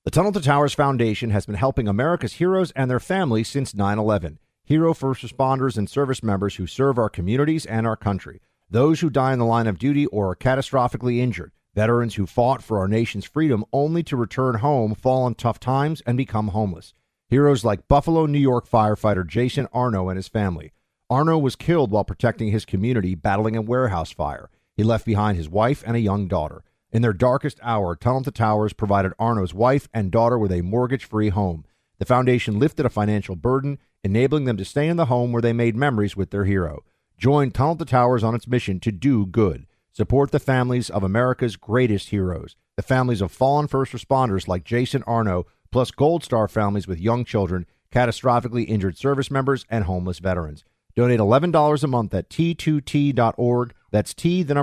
The Tunnel to Towers Foundation has been helping America's heroes and their families since 9/11. Hero first responders and service members who serve our communities and our country. Those who die in the line of duty or are catastrophically injured. Veterans who fought for our nation's freedom only to return home, fall in tough times, and become homeless. Heroes like Buffalo, New York firefighter Jason Arno and his family. Arno was killed while protecting his community battling a warehouse fire. He left behind his wife and a young daughter. In their darkest hour, Tunnel to Towers provided Arno's wife and daughter with a mortgage-free home. The foundation lifted a financial burden, enabling them to stay in the home where they made memories with their hero. Join Tunnel to Towers on its mission to do good. Support the families of America's greatest heroes, the families of fallen first responders like Jason Arno, plus Gold Star families with young children, catastrophically injured service members, and homeless veterans. Donate $11 a month at T2T.org. That's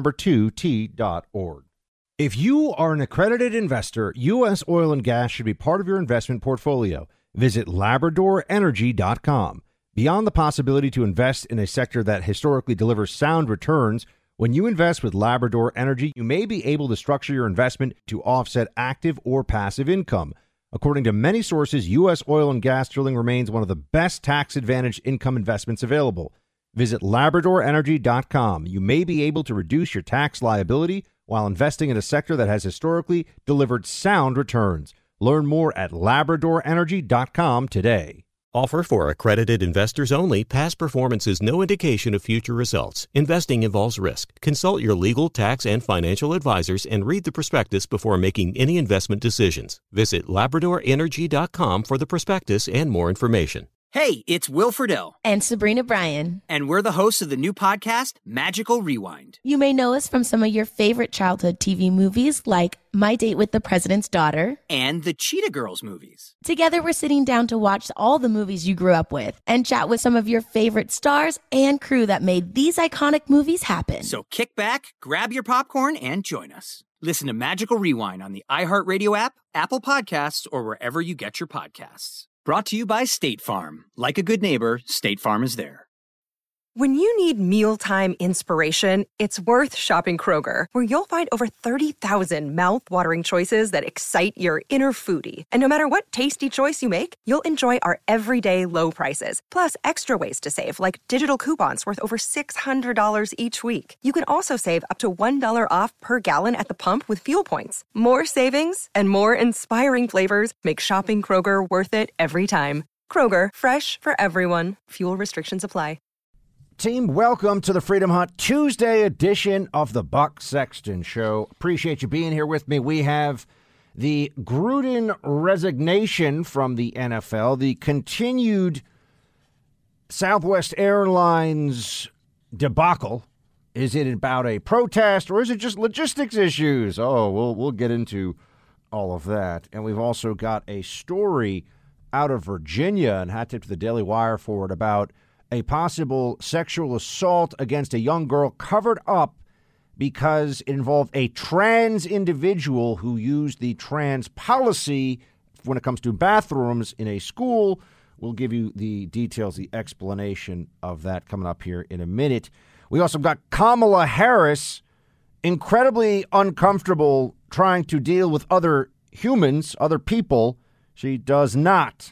T2T.org. If you are an accredited investor, U.S. oil and gas should be part of your investment portfolio. Visit LabradorEnergy.com. Beyond the possibility to invest in a sector that historically delivers sound returns, when you invest with Labrador Energy, you may be able to structure your investment to offset active or passive income. According to many sources, U.S. oil and gas drilling remains one of the best tax-advantaged income investments available. Visit LabradorEnergy.com. You may be able to reduce your tax liability while investing in a sector that has historically delivered sound returns. Learn more at LabradorEnergy.com today. Offer for accredited investors only. Past performance is no indication of future results. Investing involves risk. Consult your legal, tax, and financial advisors and read the prospectus before making any investment decisions. Visit LabradorEnergy.com for the prospectus and more information. Hey, it's Will Friedle. And Sabrina Bryan. And we're the hosts of the new podcast, Magical Rewind. You may know us from some of your favorite childhood TV movies like My Date with the President's Daughter and the Cheetah Girls movies. Together, we're sitting down to watch all the movies you grew up with and chat with some of your favorite stars and crew that made these iconic movies happen. So kick back, grab your popcorn, and join us. Listen to Magical Rewind on the iHeartRadio app, Apple Podcasts, or wherever you get your podcasts. Brought to you by State Farm. Like a good neighbor, State Farm is there. When you need mealtime inspiration, it's worth shopping Kroger, where you'll find over 30,000 mouth-watering choices that excite your inner foodie. And no matter what tasty choice you make, you'll enjoy our everyday low prices, plus extra ways to save, like digital coupons worth over $600 each week. You can also save up to $1 off per gallon at the pump with fuel points. More savings and more inspiring flavors make shopping Kroger worth it every time. Kroger, fresh for everyone. Fuel restrictions apply. Team, welcome to the Freedom Hut Tuesday edition of the Buck Sexton Show. Appreciate you being here with me. We have the Gruden resignation from the NFL, the continued Southwest Airlines debacle. Is it about a protest or is it just logistics issues? Oh, we'll get into all of that. And we've also got a story out of Virginia and hat tip to the Daily Wire for it about a possible sexual assault against a young girl covered up because it involved a trans individual who used the trans policy when it comes to bathrooms in a school. We'll give you the details, the explanation of that coming up here in a minute. We also got Kamala Harris, incredibly uncomfortable trying to deal with other humans, other people. She does not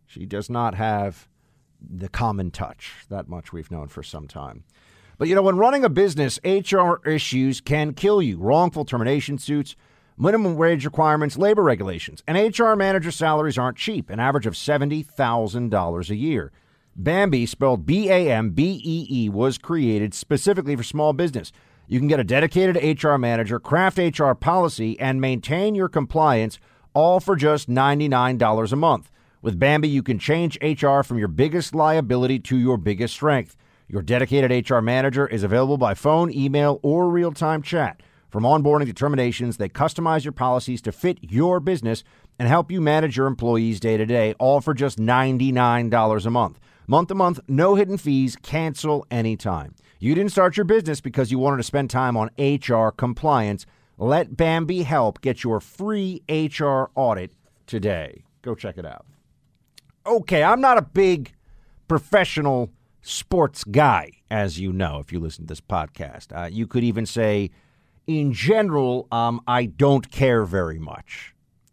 have the common touch. That much we've known for some time. But, when running a business, HR issues can kill you. Wrongful termination suits, minimum wage requirements, labor regulations. And HR manager salaries aren't cheap, an average of $70,000 a year. Bambee, spelled B-A-M-B-E-E, was created specifically for small business. You can get a dedicated HR manager, craft HR policy, and maintain your compliance, all for just $99 a month. With Bambee, you can change HR from your biggest liability to your biggest strength. Your dedicated HR manager is available by phone, email, or real-time chat. From onboarding to terminations, they customize your policies to fit your business and help you manage your employees day to day, all for just $99 a month. Month to month, no hidden fees, cancel anytime. You didn't start your business because you wanted to spend time on HR compliance. Let Bambee help get your free HR audit today. Go check it out. Okay, I'm not a big professional sports guy, as you know, if you listen to this podcast. You could even say, in general, I don't care very much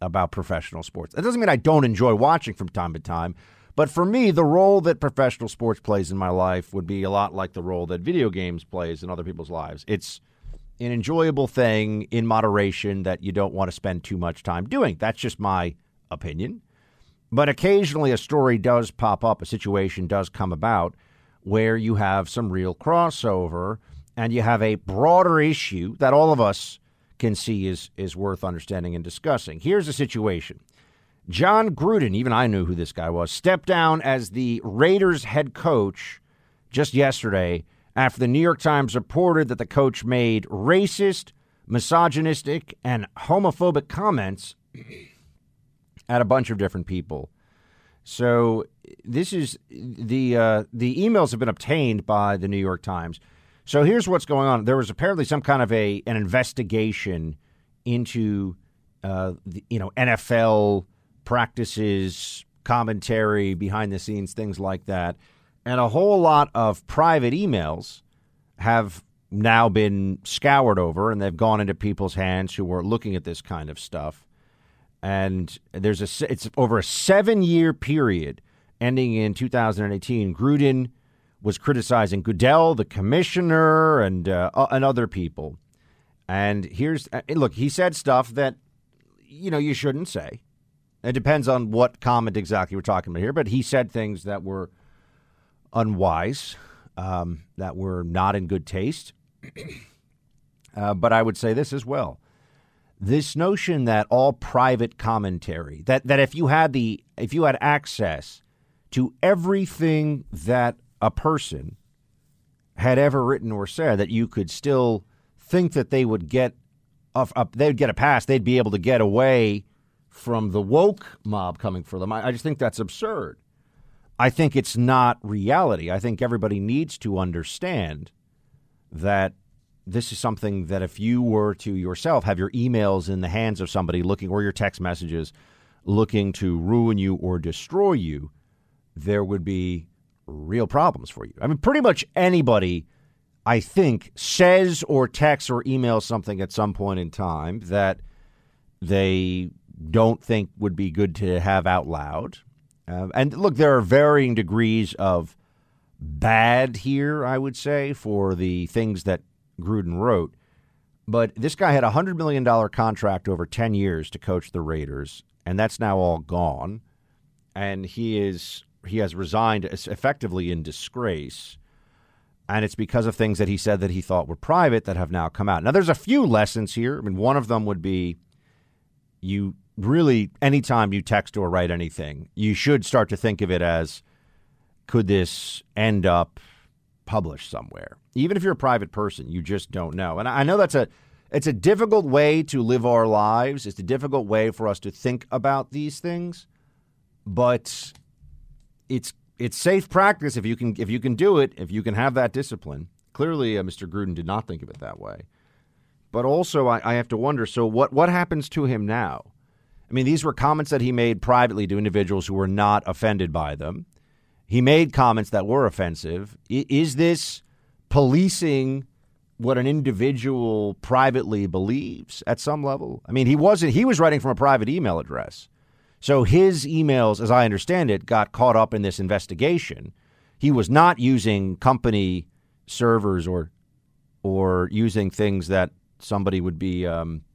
about professional sports. That doesn't mean I don't enjoy watching from time to time, but for me, the role that professional sports plays in my life would be a lot like the role that video games plays in other people's lives. It's an enjoyable thing in moderation that you don't want to spend too much time doing. That's just my opinion. But occasionally a story does pop up, a situation does come about where you have some real crossover and you have a broader issue that all of us can see is worth understanding and discussing. Here's the situation. Jon Gruden, even I knew who this guy was, stepped down as the Raiders head coach just yesterday after the New York Times reported that the coach made racist, misogynistic, and homophobic comments at a bunch of different people. So this is the emails have been obtained by the New York Times. So here's what's going on. There was apparently some kind of an investigation into NFL practices, commentary, behind the scenes, things like that. And a whole lot of private emails have now been scoured over, and they've gone into people's hands who are looking at this kind of stuff. And it's over a 7-year period ending in 2018. Gruden was criticizing Goodell, the commissioner, and other people. And look, he said stuff that, you shouldn't say. It depends on what comment exactly we're talking about here, but he said things that were unwise, that were not in good taste. But I would say this as well. This notion that all private commentary, that if you had access to everything that a person had ever written or said, that you could still think that they would get a pass, they'd be able to get away from the woke mob coming for them. I just think that's absurd. I think it's not reality. I think everybody needs to understand that this is something that if you were to yourself have your emails in the hands of somebody or your text messages looking to ruin you or destroy you, there would be real problems for you. I mean, pretty much anybody, I think, says or texts or emails something at some point in time that they don't think would be good to have out loud. And look, there are varying degrees of bad here, I would say, for the things that Gruden wrote. But this guy had a $100 million contract over 10 years to coach the Raiders, and that's now all gone. And he has resigned effectively in disgrace. And it's because of things that he said that he thought were private that have now come out. Now, there's a few lessons here. I mean, one of them would be you really, anytime you text or write anything, you should start to think of it as, could this end up published somewhere? Even if you're a private person, you just don't know. And I know it's a difficult way to live our lives. It's a difficult way for us to think about these things. But it's safe practice if you can do it, if you can have that discipline. Clearly, Mr. Gruden did not think of it that way. But also, I have to wonder, so what happens to him now? I mean, these were comments that he made privately to individuals who were not offended by them. He made comments that were offensive. Is this policing what an individual privately believes at some level? I mean, he was writing from a private email address. So his emails, as I understand it, got caught up in this investigation. He was not using company servers or using things that somebody would be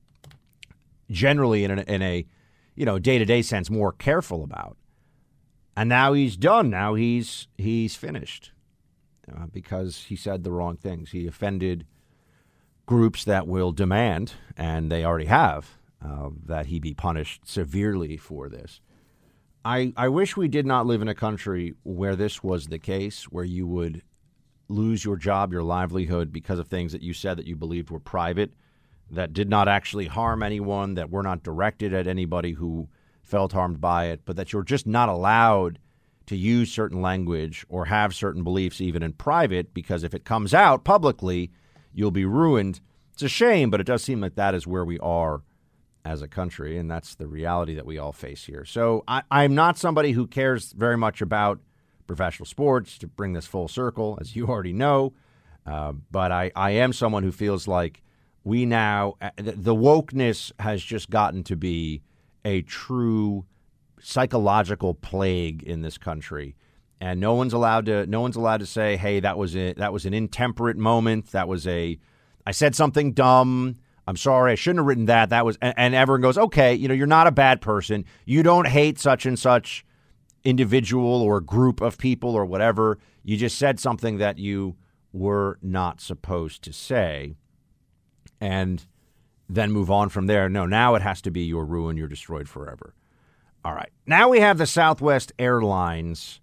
generally in a day-to-day sense more careful about. And now he's done. Now he's finished because he said the wrong things. He offended groups that will demand, and they already have, that he be punished severely for this. I wish we did not live in a country where this was the case, where you would lose your job, your livelihood because of things that you said that you believed were private, that did not actually harm anyone, that were not directed at anybody who felt harmed by it, but that you're just not allowed to use certain language or have certain beliefs even in private, because if it comes out publicly, you'll be ruined. It's a shame, but it does seem like that is where we are as a country, and that's the reality that we all face here. So I'm not somebody who cares very much about professional sports, to bring this full circle, as you already know, but I am someone who feels like we now, the wokeness has just gotten to be a true psychological plague in this country, and no one's allowed to say, hey, that was an intemperate moment. I said something dumb. I'm sorry, I shouldn't have written that. And everyone goes, okay, you're not a bad person. You don't hate such and such individual or group of people or whatever. You just said something that you were not supposed to say, and then move on from there. No, now it has to be you're ruined, you're destroyed forever. All right. Now we have the Southwest Airlines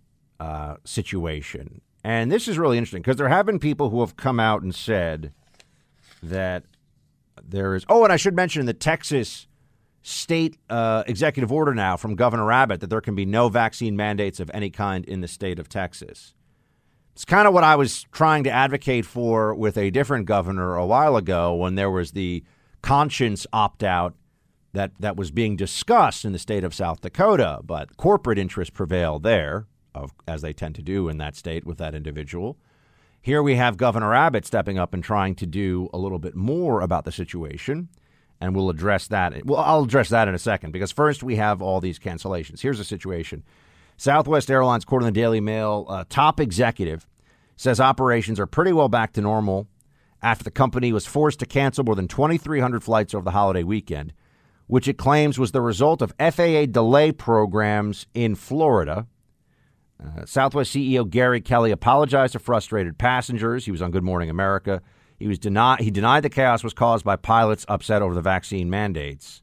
situation. And this is really interesting because there have been people who have come out and said that there is – and I should mention the Texas state executive order now from Governor Abbott that there can be no vaccine mandates of any kind in the state of Texas. It's kind of what I was trying to advocate for with a different governor a while ago when there was the conscience opt-out that was being discussed in the state of South Dakota, but corporate interests prevailed there, as they tend to do in that state with that individual. Here we have Governor Abbott stepping up and trying to do a little bit more about the situation, and we'll address that. Well, I'll address that in a second, because first we have all these cancellations. Here's the situation. Southwest Airlines, according to the Daily Mail, top executive says operations are pretty well back to normal after the company was forced to cancel more than 2,300 flights over the holiday weekend, which it claims was the result of FAA delay programs in Florida. Southwest CEO Gary Kelly apologized to frustrated passengers. He was on Good Morning America. He denied the chaos was caused by pilots upset over the vaccine mandates.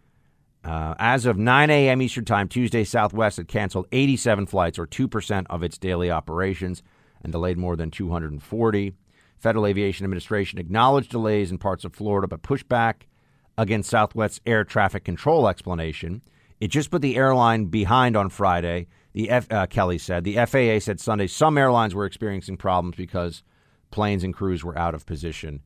As of 9 a.m. Eastern Time Tuesday, Southwest had canceled 87 flights, or 2% of its daily operations, and delayed more than 240. Federal Aviation Administration acknowledged delays in parts of Florida, but pushed back against Southwest's air traffic control explanation. It just put the airline behind on Friday, Kelly said. The FAA said Sunday some airlines were experiencing problems because planes and crews were out of position.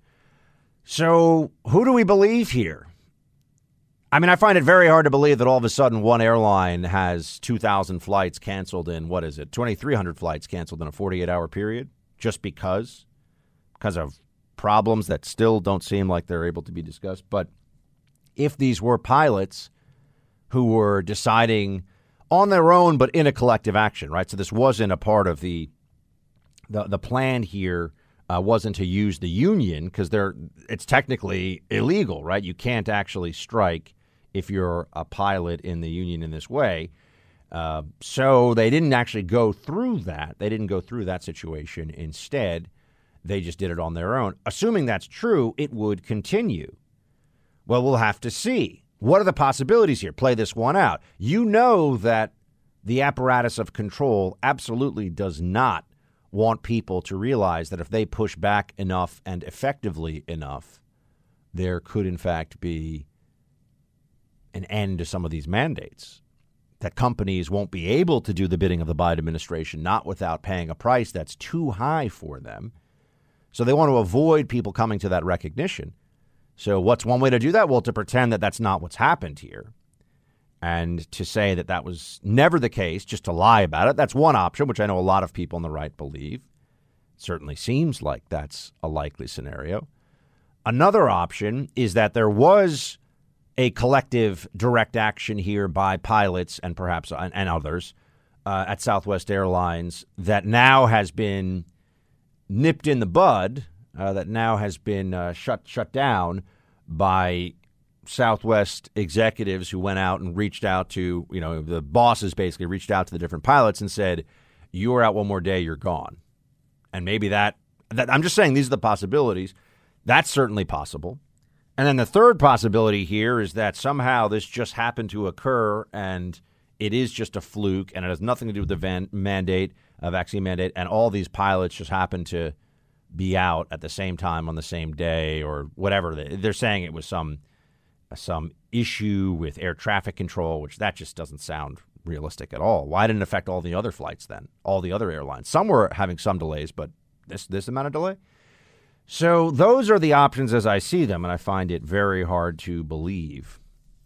So who do we believe here? I mean, I find it very hard to believe that all of a sudden one airline has 2,000 flights canceled in, 2,300 flights canceled in a 48-hour period just because of problems that still don't seem like they're able to be discussed. But if these were pilots who were deciding on their own but in a collective action, right? So this wasn't a part of the plan here. Wasn't to use the union because it's technically illegal, right? You can't actually strike if you're a pilot in the union in this way. So they didn't actually go through that. They didn't go through that situation. Instead, they just did it on their own. Assuming that's true, it would continue. Well, we'll have to see. What are the possibilities here? Play this one out. You know that the apparatus of control absolutely does not want people to realize that if they push back enough and effectively enough, there could, in fact, be an end to some of these mandates, that companies won't be able to do the bidding of the Biden administration, not without paying a price that's too high for them. So they want to avoid people coming to that recognition. So what's one way to do that? Well, to pretend that that's not what's happened here. And to say that that was never the case, just to lie about it, that's one option, which I know a lot of people on the right believe. It certainly seems like that's a likely scenario. Another option is that there was a collective direct action here by pilots and perhaps and others at Southwest Airlines that now has been nipped in the bud, that now has been shut down by Southwest executives who went out and reached out to, the bosses basically reached out to the different pilots and said, you're out one more day, you're gone. And maybe that I'm just saying these are the possibilities. That's certainly possible. And then the third possibility here is that somehow this just happened to occur and it is just a fluke and it has nothing to do with the vaccine mandate, and all these pilots just happen to be out at the same time on the same day or whatever. They're saying it was some issue with air traffic control, which that just doesn't sound realistic at all. Why didn't it affect all the other flights then, all the other airlines? Some were having some delays, but this amount of delay? So those are the options as I see them, and I find it very hard to believe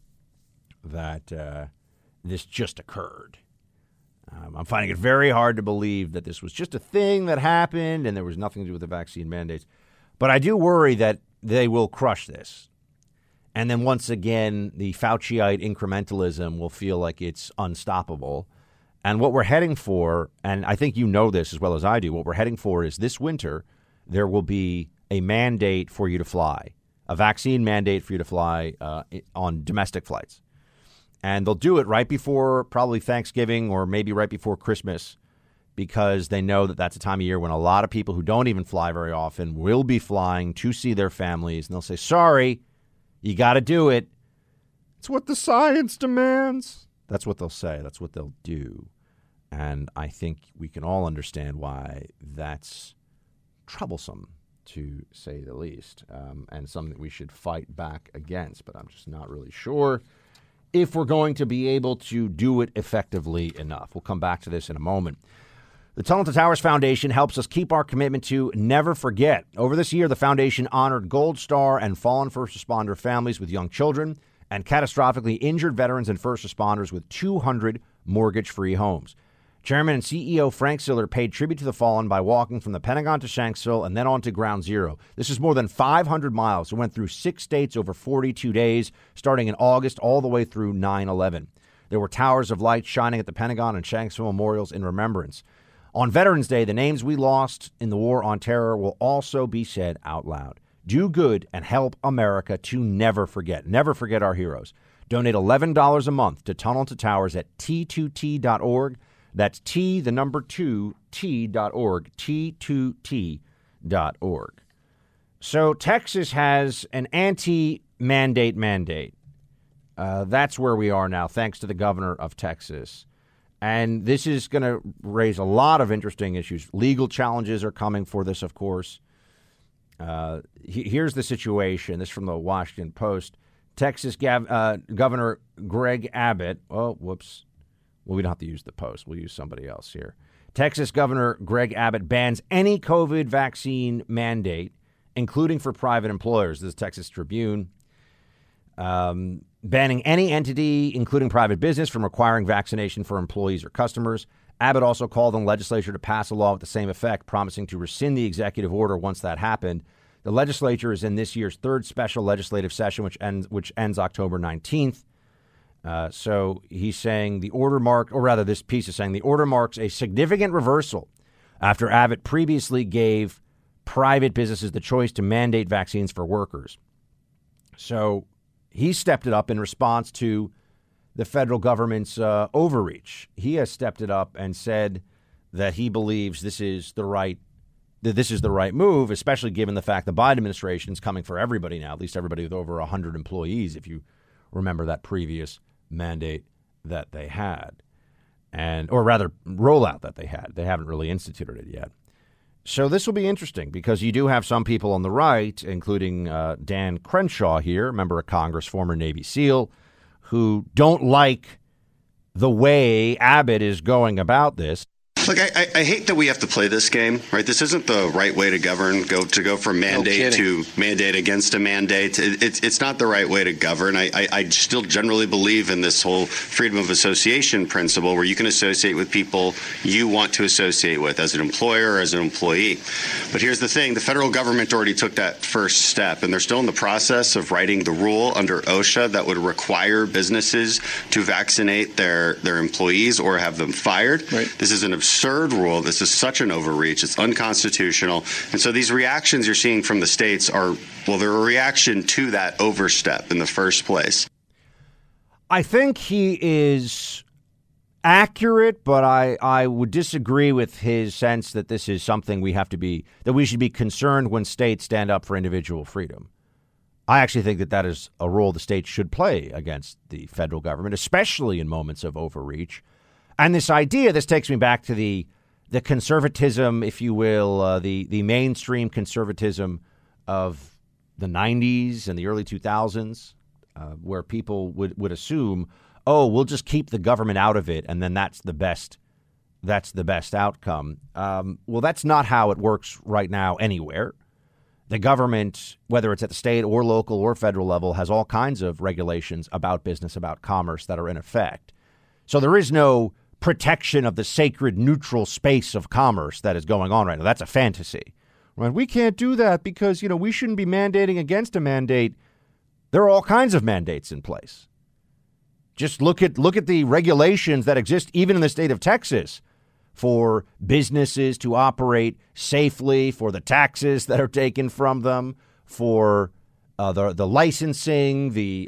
that this just occurred. I'm finding it very hard to believe that this was just a thing that happened and there was nothing to do with the vaccine mandates. But I do worry that they will crush this. And then once again, the Fauciite incrementalism will feel like it's unstoppable. And what we're heading for, and I think you know this as well as I do, what we're heading for is this winter, there will be a mandate for you to fly, a vaccine mandate for you to fly on domestic flights. And they'll do it right before probably Thanksgiving or maybe right before Christmas, because they know that that's a time of year when a lot of people who don't even fly very often will be flying to see their families. And they'll say, sorry, you got to do it. It's what the science demands. That's what they'll say. That's what they'll do. And I think we can all understand why that's troublesome, to say the least, and something that we should fight back against. But I'm just not really sure if we're going to be able to do it effectively enough. We'll come back to this in a moment. The Tunnel to Towers Foundation helps us keep our commitment to never forget. Over this year, the foundation honored Gold Star and fallen first responder families with young children and catastrophically injured veterans and first responders with 200 mortgage-free homes. Chairman and CEO Frank Siller paid tribute to the fallen by walking from the Pentagon to Shanksville and then on to Ground Zero. This is more than 500 miles. It went through 6 states over 42 days, starting in August all the way through 9/11. There were towers of light shining at the Pentagon and Shanksville memorials in remembrance. On Veterans Day, the names we lost in the war on terror will also be said out loud. Do good and help America to never forget. Never forget our heroes. Donate $11 a month to Tunnel to Towers at T2T.org. That's T, the number 2, T.org, T2T.org. So Texas has an anti-mandate mandate. That's where we are now, thanks to the governor of Texas. And this is going to raise a lot of interesting issues. Legal challenges are coming for this, of course. Here's the situation. This is from the Washington Post. Texas Governor Greg Abbott. Oh, whoops. Well, we don't have to use the Post. We'll use somebody else here. Texas Governor Greg Abbott bans any COVID vaccine mandate, including for private employers. This is Texas Tribune. Banning any entity, including private business, from requiring vaccination for employees or customers. Abbott also called on the legislature to pass a law with the same effect, promising to rescind the executive order once that happened. The legislature is in this year's third special legislative session, which ends October 19th. So he's saying this piece is saying the order marks a significant reversal after Abbott previously gave private businesses the choice to mandate vaccines for workers. So he stepped it up in response to the federal government's overreach. He has stepped it up and said that he believes this is the right move, especially given the fact the Biden administration is coming for everybody now, at least everybody with over 100 employees, if you remember that previous mandate that they had, or rather rollout that they had. They haven't really instituted it yet. So this will be interesting because you do have some people on the right, including Dan Crenshaw here, member of Congress, former Navy SEAL, who don't like the way Abbott is going about this. Look, I hate that we have to play this game, right? This isn't the right way to govern, to go from mandate to mandate against a mandate. It's not the right way to govern. I still generally believe in this whole freedom of association principle where you can associate with people you want to associate with as an employer or as an employee. But here's the thing. The federal government already took that first step, and they're still in the process of writing the rule under OSHA that would require businesses to vaccinate their employees or have them fired. Right. This is an absurd rule. This is such an overreach. It's unconstitutional. And so these reactions you're seeing from the states they're a reaction to that overstep in the first place. I think he is accurate, but I would disagree with his sense that this is something we should be concerned when states stand up for individual freedom. I actually think that is a role the states should play against the federal government, especially in moments of overreach. And this takes me back to the conservatism, if you will, the mainstream conservatism of the 90s and the early 2000s, where people would assume, we'll just keep the government out of it, and then that's the best outcome. Well, that's not how it works right now anywhere. The government, whether it's at the state or local or federal level, has all kinds of regulations about business, about commerce that are in effect. So there is no protection of the sacred neutral space of commerce that is going on right now. That's a fantasy. Right? We can't do that because, we shouldn't be mandating against a mandate. There are all kinds of mandates in place. Just look at the regulations that exist even in the state of Texas for businesses to operate safely, for the taxes that are taken from them, for the licensing.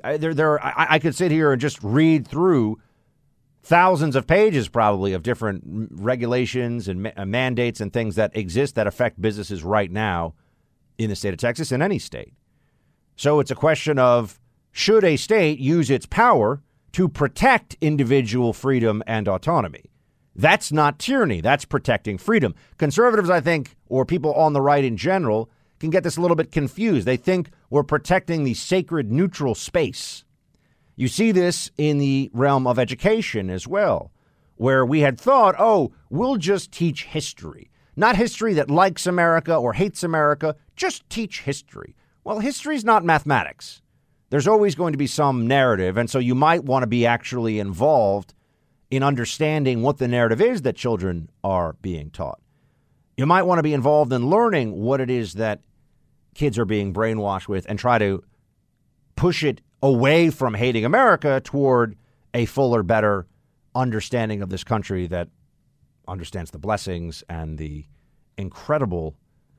I could sit here and just read through thousands of pages probably of different regulations and mandates and things that exist that affect businesses right now in the state of Texas, in any state. So it's a question of, should a state use its power to protect individual freedom and autonomy? That's not tyranny. That's protecting freedom. Conservatives, I think, or people on the right in general, can get this a little bit confused. They think we're protecting the sacred neutral space. You see this in the realm of education as well, where we had thought, oh, we'll just teach history. Not history that likes America or hates America, just teach history. Well, history is not mathematics. There's always going to be some narrative, and so you might want to be actually involved in understanding what the narrative is that children are being taught. You might want to be involved in learning what it is that kids are being brainwashed with and try to push it away from hating America toward a fuller, better understanding of this country that understands the blessings and the incredible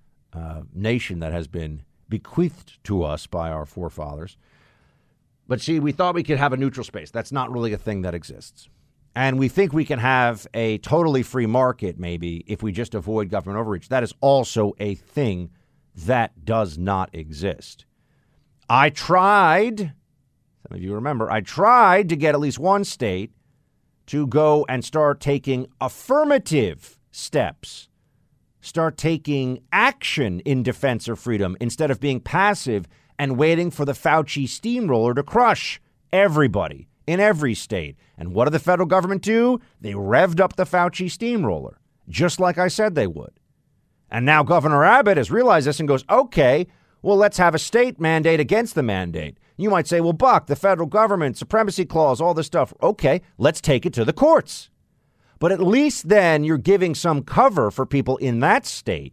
nation that has been bequeathed to us by our forefathers. But see, we thought we could have a neutral space. That's not really a thing that exists. And we think we can have a totally free market, maybe, if we just avoid government overreach. That is also a thing that does not exist. I tried, some of you remember, I tried to get at least one state to go and start taking affirmative steps, start taking action in defense of freedom instead of being passive and waiting for the Fauci steamroller to crush everybody in every state. And what did the federal government do? They revved up the Fauci steamroller, just like I said they would. And now Governor Abbott has realized this and goes, okay, well, let's have a state mandate against the mandate. You might say, well, Buck, the federal government, supremacy clause, all this stuff. Okay, let's take it to the courts. But at least then you're giving some cover for people in that state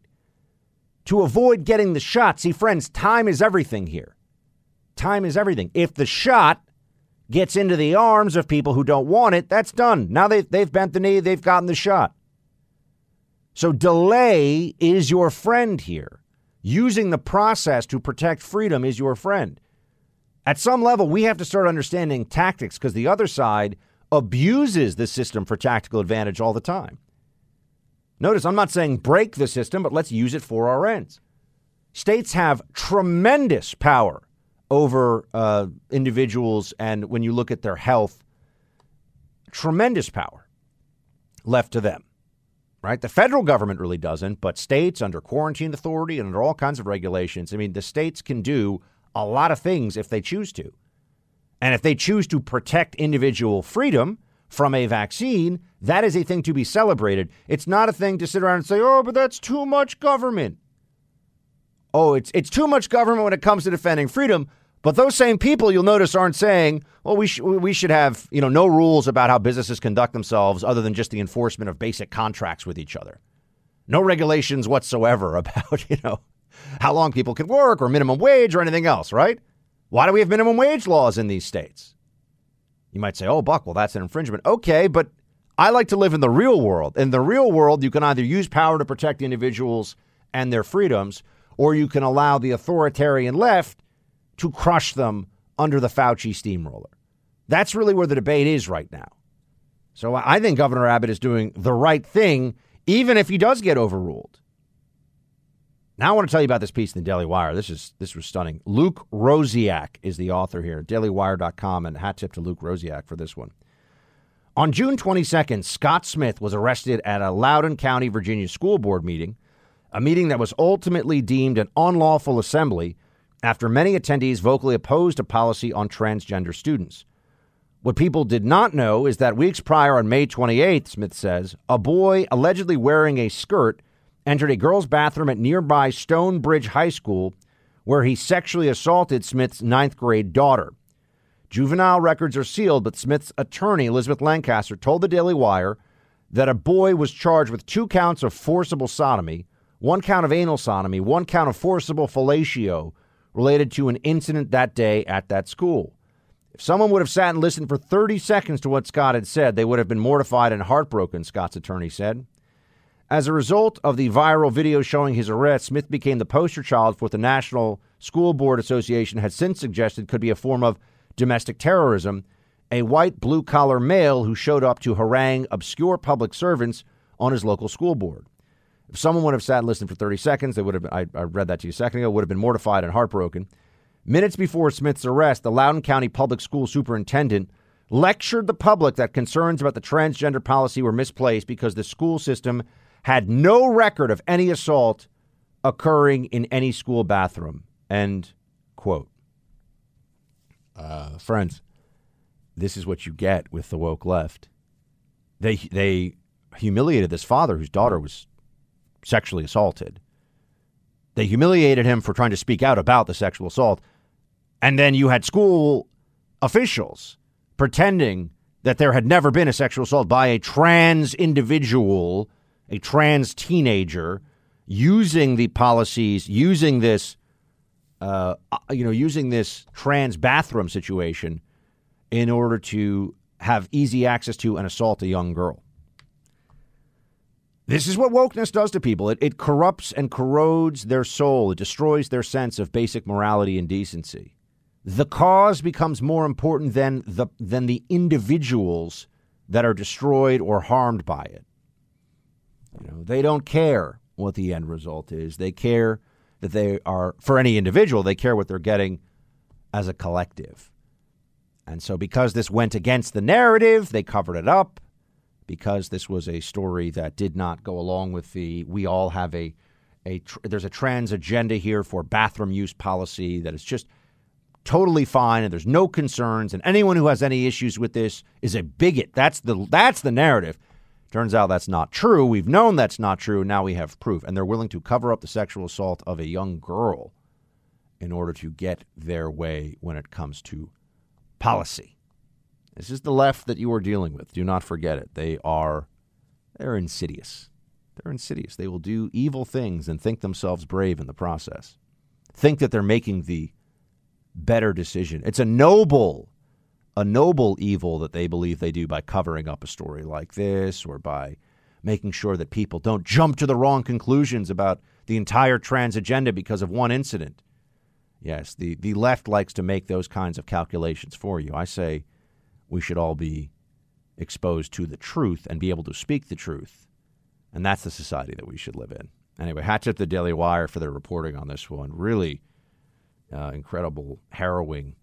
to avoid getting the shot. See, friends, time is everything here. Time is everything. If the shot gets into the arms of people who don't want it, that's done. Now they've bent the knee, they've gotten the shot. So delay is your friend here. Using the process to protect freedom is your friend. At some level, we have to start understanding tactics because the other side abuses the system for tactical advantage all the time. Notice, I'm not saying break the system, but let's use it for our ends. States have tremendous power over individuals, and when you look at their health, tremendous power left to them, right? The federal government really doesn't, but states under quarantine authority and under all kinds of regulations, I mean, the states can do a lot of things if they choose to. And if they choose to protect individual freedom from a vaccine, that is a thing to be celebrated. It's not a thing to sit around and say, oh, but that's too much government. Oh, it's too much government when it comes to defending freedom. But those same people, you'll notice, aren't saying, well, we should have, no rules about how businesses conduct themselves other than just the enforcement of basic contracts with each other. No regulations whatsoever about, how long people can work or minimum wage or anything else, right? Why do we have minimum wage laws in these states? You might say, oh, Buck, well, that's an infringement. Okay, but I like to live in the real world. In the real world, you can either use power to protect individuals and their freedoms, or you can allow the authoritarian left to crush them under the Fauci steamroller. That's really where the debate is right now. So I think Governor Abbott is doing the right thing, even if he does get overruled. Now I want to tell you about this piece in the Daily Wire. This was stunning. Luke Rosiak is the author here. DailyWire.com, and hat tip to Luke Rosiak for this one. On June 22nd, Scott Smith was arrested at a Loudoun County, Virginia school board meeting, a meeting that was ultimately deemed an unlawful assembly after many attendees vocally opposed a policy on transgender students. What people did not know is that weeks prior, on May 28th, Smith says, a boy allegedly wearing a skirt entered a girls' bathroom at nearby Stonebridge High School, where he sexually assaulted Smith's 9th grade daughter. Juvenile records are sealed, but Smith's attorney, Elizabeth Lancaster, told the Daily Wire that a boy was charged with 2 counts of forcible sodomy, 1 count of anal sodomy, 1 count of forcible fellatio, related to an incident that day at that school. If someone would have sat and listened for 30 seconds to what Scott had said, they would have been mortified and heartbroken, Scott's attorney said. As a result of the viral video showing his arrest, Smith became the poster child for what the National School Board Association had since suggested could be a form of domestic terrorism, a white blue-collar male who showed up to harangue obscure public servants on his local school board. If someone would have sat and listened for 30 seconds, they would have, I read that to you a second ago, would have been mortified and heartbroken. Minutes before Smith's arrest, the Loudoun County Public School Superintendent lectured the public that concerns about the transgender policy were misplaced because the school system had no record of any assault occurring in any school bathroom. End quote. Friends, this is what you get with the woke left. They humiliated this father whose daughter was sexually assaulted. They humiliated him for trying to speak out about the sexual assault. And then you had school officials pretending that there had never been a sexual assault by a trans individual, a trans teenager, using the policies, using this, using this trans bathroom situation in order to have easy access to and assault a young girl. This is what wokeness does to people. It corrupts and corrodes their soul. It destroys their sense of basic morality and decency. The cause becomes more important than the individuals that are destroyed or harmed by it. They don't care what the end result is. They care that they are, for any individual, they care what they're getting as a collective. And so because this went against the narrative, they covered it up. Because this was a story that did not go along with we all have there's a trans agenda here for bathroom use policy that is just totally fine and there's no concerns. And anyone who has any issues with this is a bigot. That's the narrative. Turns out that's not true. We've known that's not true. Now we have proof. And they're willing to cover up the sexual assault of a young girl in order to get their way when it comes to policy. This is the left that you are dealing with. Do not forget it. They're insidious. They're insidious. They will do evil things and think themselves brave in the process. Think that they're making the better decision. It's a noble evil that they believe they do by covering up a story like this or by making sure that people don't jump to the wrong conclusions about the entire trans agenda because of one incident. Yes, the left likes to make those kinds of calculations for you. I say we should all be exposed to the truth and be able to speak the truth. And that's the society that we should live in. Anyway, hats up to the Daily Wire for their reporting on this one. Really incredible, harrowing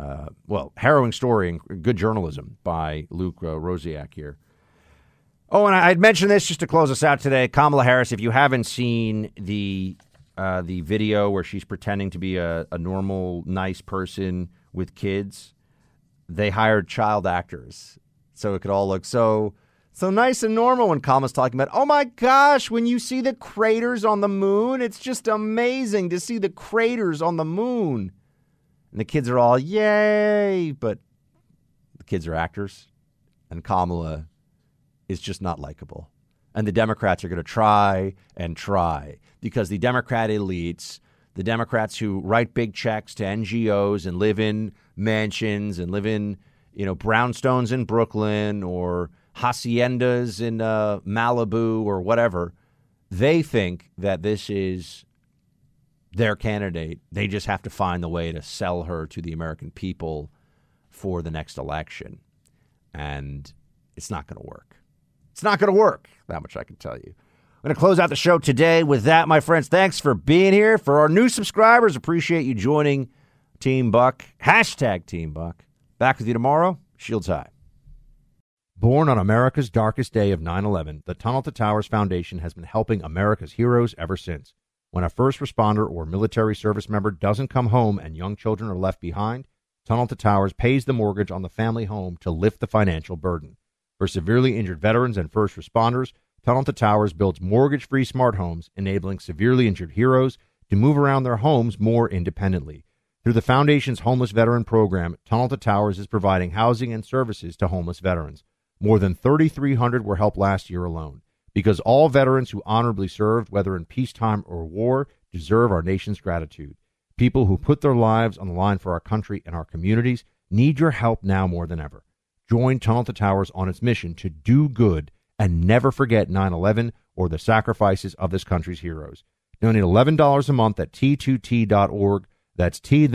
story and good journalism by Luke Rosiak here. Oh, and I'd mentioned this just to close us out today. Kamala Harris, if you haven't seen the video where she's pretending to be a normal, nice person with kids, they hired child actors so it could all look so nice and normal when Kamala's talking about, oh my gosh, when you see the craters on the moon, it's just amazing to see the craters on the moon. And the kids are all, yay, but the kids are actors, and Kamala is just not likable. And the Democrats are going to try and try because the Democrat elites, the Democrats who write big checks to NGOs and live in mansions and live in, brownstones in Brooklyn or haciendas in Malibu or whatever, they think that this is their candidate. They just have to find the way to sell her to the American people for the next election. And it's not going to work. It's not going to work. That much I can tell you. I'm going to close out the show today with that, my friends. Thanks for being here. For our new subscribers, appreciate you joining Team Buck. # Team Buck. Back with you tomorrow. Shields high. Born on America's darkest day of 9/11, the Tunnel to Towers Foundation has been helping America's heroes ever since. When a first responder or military service member doesn't come home and young children are left behind, Tunnel to Towers pays the mortgage on the family home to lift the financial burden. For severely injured veterans and first responders, Tunnel to Towers builds mortgage-free smart homes, enabling severely injured heroes to move around their homes more independently. Through the Foundation's Homeless Veteran Program, Tunnel to Towers is providing housing and services to homeless veterans. More than 3,300 were helped last year alone. Because all veterans who honorably served, whether in peacetime or war, deserve our nation's gratitude. people who put their lives on the line for our country and our communities need your help now more than ever. Join Tunnel to Towers on its mission to do good and never forget 9/11 or the sacrifices of this country's heroes. Donate $11 a month at T2T.org. That's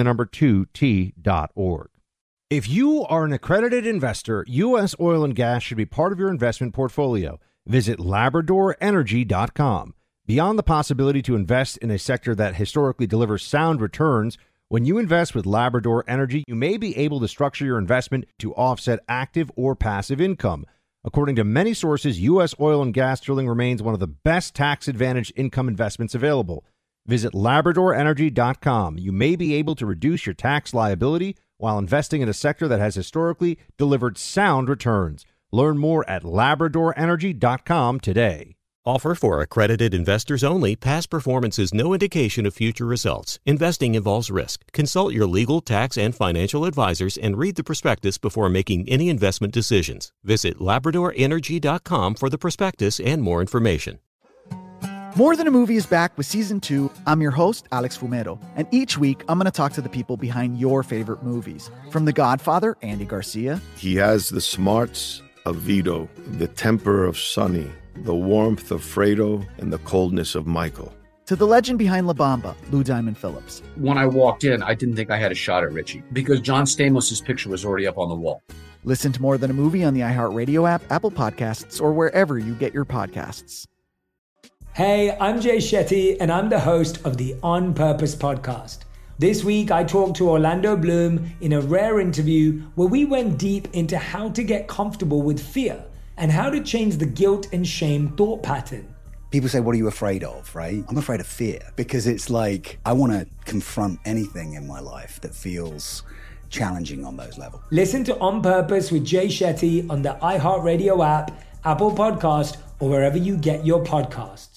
T2T.org. If you are an accredited investor, U.S. oil and gas should be part of your investment portfolio. Visit LabradorEnergy.com. Beyond the possibility to invest in a sector that historically delivers sound returns, when you invest with Labrador Energy, you may be able to structure your investment to offset active or passive income. According to many sources, U.S. oil and gas drilling remains one of the best tax-advantaged income investments available. Visit LabradorEnergy.com. You may be able to reduce your tax liability while investing in a sector that has historically delivered sound returns. Learn more at LabradorEnergy.com today. Offer for accredited investors only. Past performance is no indication of future results. Investing involves risk. Consult your legal, tax, and financial advisors and read the prospectus before making any investment decisions. Visit LabradorEnergy.com for the prospectus and more information. More Than a Movie is back with Season 2. I'm your host, Alex Fumero, and each week I'm going to talk to the people behind your favorite movies. From The Godfather, Andy Garcia. He has the smarts of Vito, the temper of Sonny, the warmth of Fredo, and the coldness of Michael. To the legend behind La Bamba, Lou Diamond Phillips. When I walked in, I didn't think I had a shot at Richie because John Stamos' picture was already up on the wall. Listen to More Than a Movie on the iHeartRadio app, Apple Podcasts, or wherever you get your podcasts. Hey, I'm Jay Shetty, and I'm the host of the On Purpose podcast. This week, I talked to Orlando Bloom in a rare interview where we went deep into how to get comfortable with fear and how to change the guilt and shame thought pattern. People say, what are you afraid of, right? I'm afraid of fear because it's like I want to confront anything in my life that feels challenging on those levels. Listen to On Purpose with Jay Shetty on the iHeartRadio app, Apple Podcast, or wherever you get your podcasts.